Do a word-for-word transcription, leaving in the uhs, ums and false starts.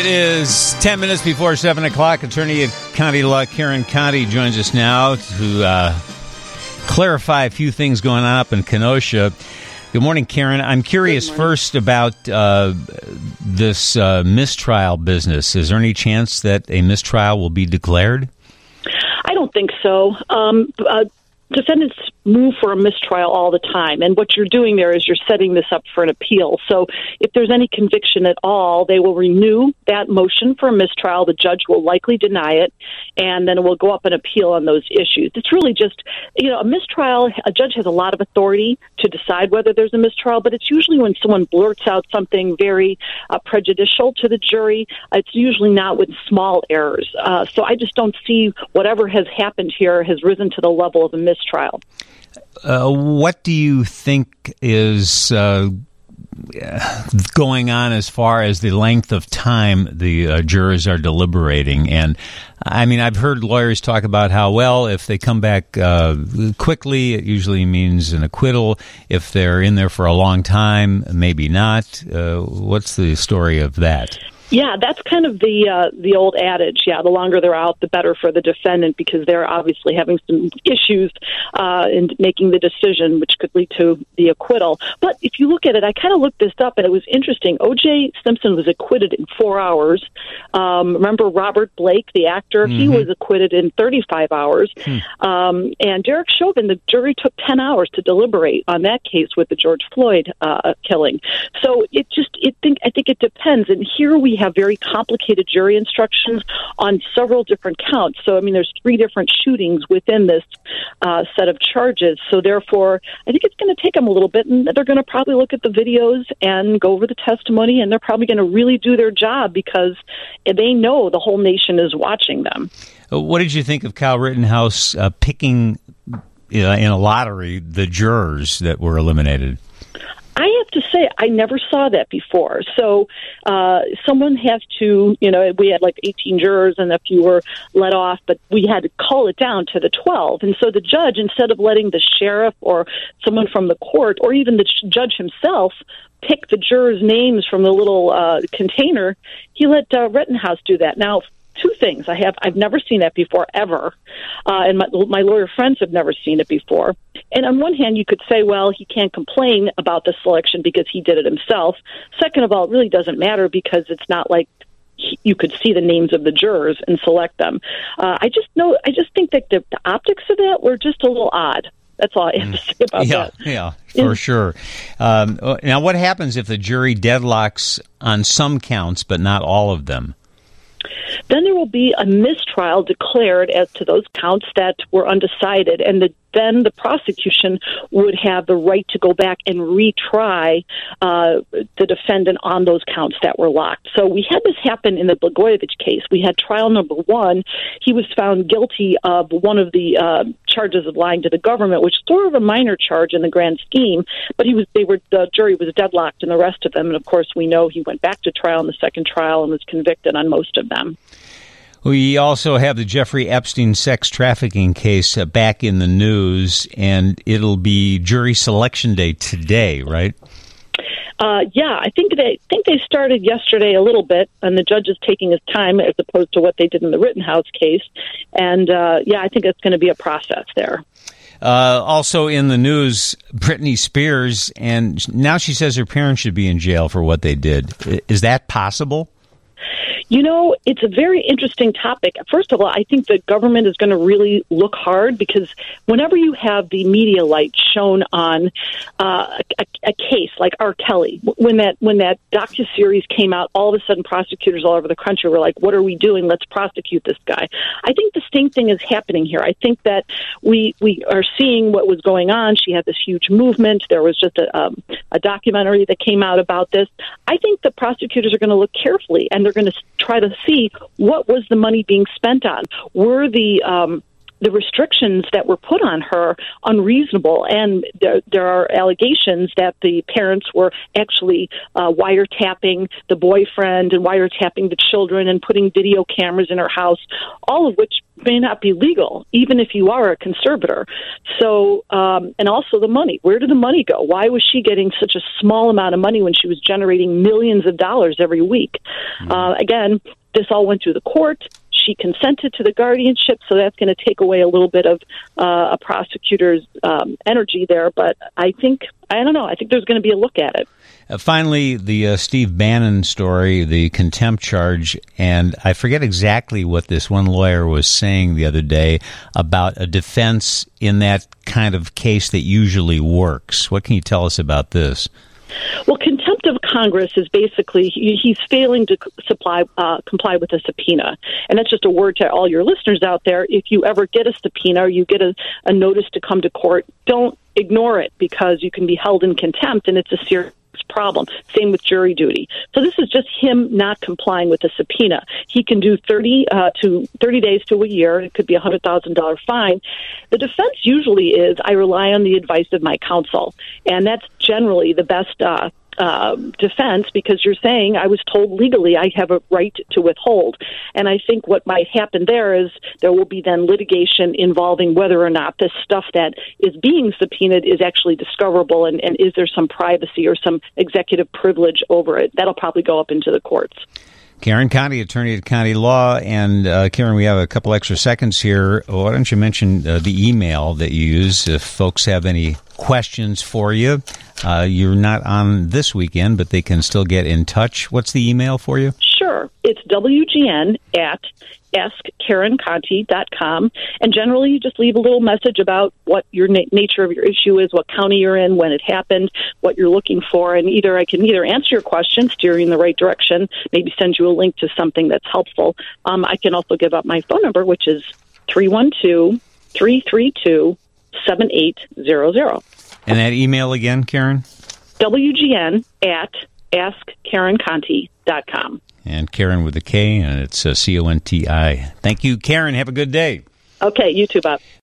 It is ten minutes before seven o'clock. Attorney at County Law, Karen Conti, joins us now to uh, clarify a few things going on up in Kenosha. Good morning, Karen. I'm curious first about uh, this uh, mistrial business. Is there any chance that a mistrial will be declared? I don't think so. Um, uh, defendants move for a mistrial all the time, and what you're doing there is you're setting this up for an appeal. So if there's any conviction at all, they will renew that motion for a mistrial. The judge will likely deny it, and then it will go up an appeal on those issues. It's really just, you know, a mistrial, a judge has a lot of authority to decide whether there's a mistrial, but it's usually when someone blurts out something very uh, prejudicial to the jury. It's usually not with small errors. Uh, so I just don't see whatever has happened here has risen to the level of a mistrial. Uh, what do you think is uh, going on as far as the length of time the uh, jurors are deliberating? And I mean, I've heard lawyers talk about how, well, if they come back uh, quickly, it usually means an acquittal. If they're in there for a long time, maybe not. Uh, what's the story of that? Yeah, that's kind of the uh, the old adage. Yeah, the longer they're out, the better for the defendant, because they're obviously having some issues uh, in making the decision, which could lead to the acquittal. But if you look at it, I kind of looked this up, and it was interesting. O J Simpson was acquitted in four hours. Um, remember Robert Blake, the actor? Mm-hmm. He was acquitted in thirty-five hours. Hmm. Um, and Derek Chauvin, the jury took ten hours to deliberate on that case with the George Floyd uh, killing. So it just, it think I think it depends. And here we have very complicated jury instructions on several different counts. So, I mean, there's three different shootings within this uh, set of charges. So, therefore, I think it's going to take them a little bit, and they're going to probably look at the videos and go over the testimony, and they're probably going to really do their job because they know the whole nation is watching them. What did you think of Kyle Rittenhouse uh, picking uh, in a lottery the jurors that were eliminated? I have to say, I never saw that before. So uh, someone has to, you know, we had like eighteen jurors and a few were let off, but we had to call it down to the twelve. And so the judge, instead of letting the sheriff or someone from the court or even the judge himself pick the jurors' names from the little uh, container, he let uh, Rittenhouse do that. Now, two things. I have, I've never seen that before, ever. Uh, and my, my lawyer friends have never seen it before. And on one hand, you could say, well, he can't complain about the selection because he did it himself. Second of all, it really doesn't matter because it's not like he, you could see the names of the jurors and select them. Uh, I just know, I just think that the, the optics of that were just a little odd. That's all I have to say about yeah, that. Yeah, for sure. Um, now, what happens if the jury deadlocks on some counts but not all of them? Then there will be a mistrial declared as to those counts that were undecided, and the, then the prosecution would have the right to go back and retry uh, the defendant on those counts that were locked. So we had this happen in the Blagojevich case. We had trial number one. He was found guilty of one of the uh, charges of lying to the government, which is sort of a minor charge in the grand scheme, but he was they were the jury was deadlocked in the rest of them, and of course we know he went back to trial in the second trial and was convicted on most of them. We also have the Jeffrey Epstein sex trafficking case uh, back in the news, and it'll be jury selection day today, right? Uh, yeah, I think they think they started yesterday a little bit, and the judge is taking his time as opposed to what they did in the Rittenhouse case. And, uh, yeah, I think it's going to be a process there. Uh, also in the news, Britney Spears, and now she says her parents should be in jail for what they did. Is that possible? You know, it's a very interesting topic. First of all, I think the government is going to really look hard because whenever you have the media light shown on uh, a, a case like R. Kelly, when that when that docuseries came out, all of a sudden prosecutors all over the country were like, what are we doing? Let's prosecute this guy. I think the same thing is happening here. I think that we we are seeing what was going on. She had this huge movement. There was just a, um, a documentary that came out about this. I think the prosecutors are going to look carefully, and they're going to try to see what was the money being spent on. Were the um, the restrictions that were put on her unreasonable? And there, there are allegations that the parents were actually uh, wiretapping the boyfriend and wiretapping the children and putting video cameras in her house, all of which may not be legal, even if you are a conservator. So, um, and also the money. Where did the money go? Why was she getting such a small amount of money when she was generating millions of dollars every week? Mm-hmm. Uh, again, this all went through the court. She consented to the guardianship, so that's going to take away a little bit of uh, a prosecutor's um, energy there. But I think, I don't know, I think there's going to be a look at it. Uh, finally, the uh, Steve Bannon story, the contempt charge, and I forget exactly what this one lawyer was saying the other day about a defense in that kind of case that usually works. What can you tell us about this? Well, contempt of Congress is basically he, he's failing to supply uh, comply with a subpoena. And that's just a word to all your listeners out there. If you ever get a subpoena or you get a, a notice to come to court, don't ignore it, because you can be held in contempt and it's a serious problem. Same with jury duty. So this is just him not complying with the subpoena. He can do thirty uh, to thirty days to a year. It could be a one hundred thousand dollars fine. The defense usually is, I rely on the advice of my counsel. And that's generally the best uh, uh, defense, because you're saying, I was told legally I have a right to withhold. And I think what might happen there is there will be then litigation involving whether or not this stuff that is being subpoenaed is actually discoverable, and, and is there some privacy or some executive privilege over it. That'll probably go up into the courts. Karen Conti, attorney at Conti Law. And uh, Karen, we have a couple extra seconds here. Why don't you mention uh, the email that you use if folks have any questions for you? Uh, you're not on this weekend, but they can still get in touch. What's the email for you? Sure. It's W G N at ask karen conti dot com. And generally, you just leave a little message about what your na- nature of your issue is, what county you're in, when it happened, what you're looking for. And either I can either answer your question, steer you in the right direction, maybe send you a link to something that's helpful. Um, I can also give out my phone number, which is three one two, three three two, seven eight zero zero. And that email again, Karen? W G N at ask karen conti dot com. And Karen with a K, and it's uh, C O N T I. Thank you, Karen. Have a good day. Okay, you too, Bob.